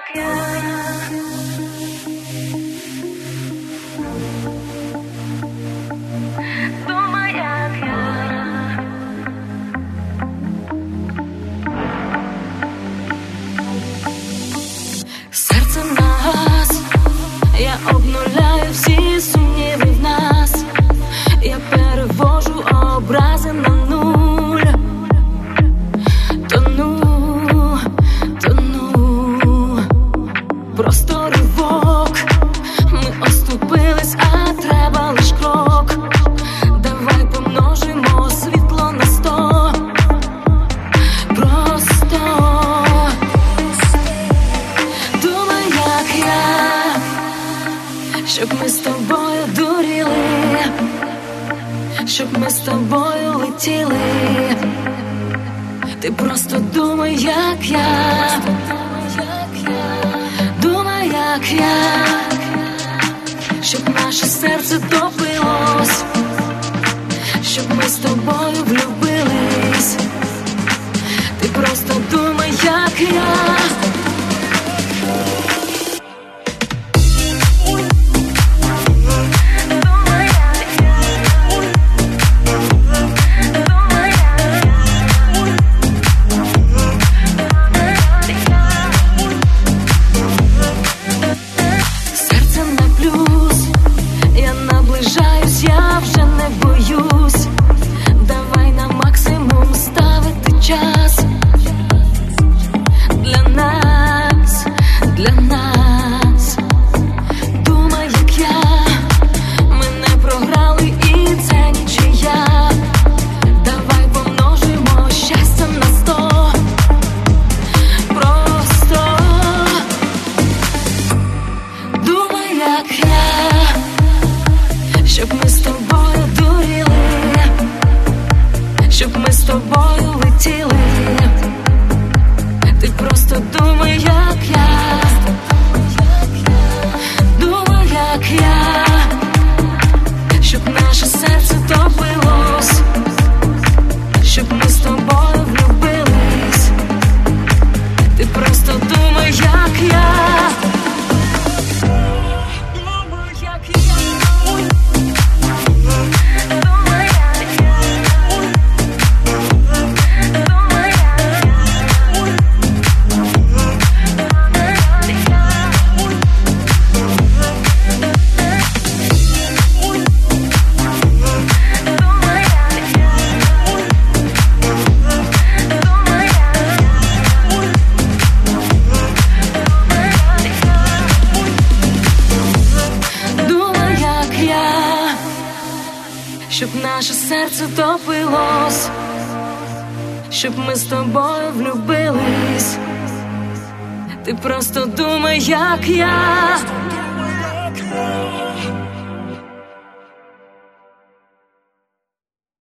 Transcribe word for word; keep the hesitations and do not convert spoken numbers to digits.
Серце на газ, я обнуляю всі сумніви в нас. Я перевожу образи на нуль. Тону, тону, просто ривок. Ми оступились, а треба лиш крок. Давай помножимо світло на сто. Просто думай, як я, щоб ми з тобою дуріли, щоб ми з тобою летіли. Ти просто думай, як я, думай, як я, щоб наше серце топилось, щоб ми з тобою влюбились. Ти просто думай, як я. Я вже не боюсь, давай на максимум ставити час. Для нас, для нас. Думай, як я, ми не програли і це нічия. Давай помножимо щастя на сто. Просто думай, як я, щоб ми з тобою дуріли, щоб ми з тобою летіли. Ти просто думай, як я, думай, як я, щоб наше серце топилось, щоб ми з тобою влюбились. Ти просто думай, як я. Щоб наше серце топилось, щоб ми з тобою влюбились. Ти просто думай, як я.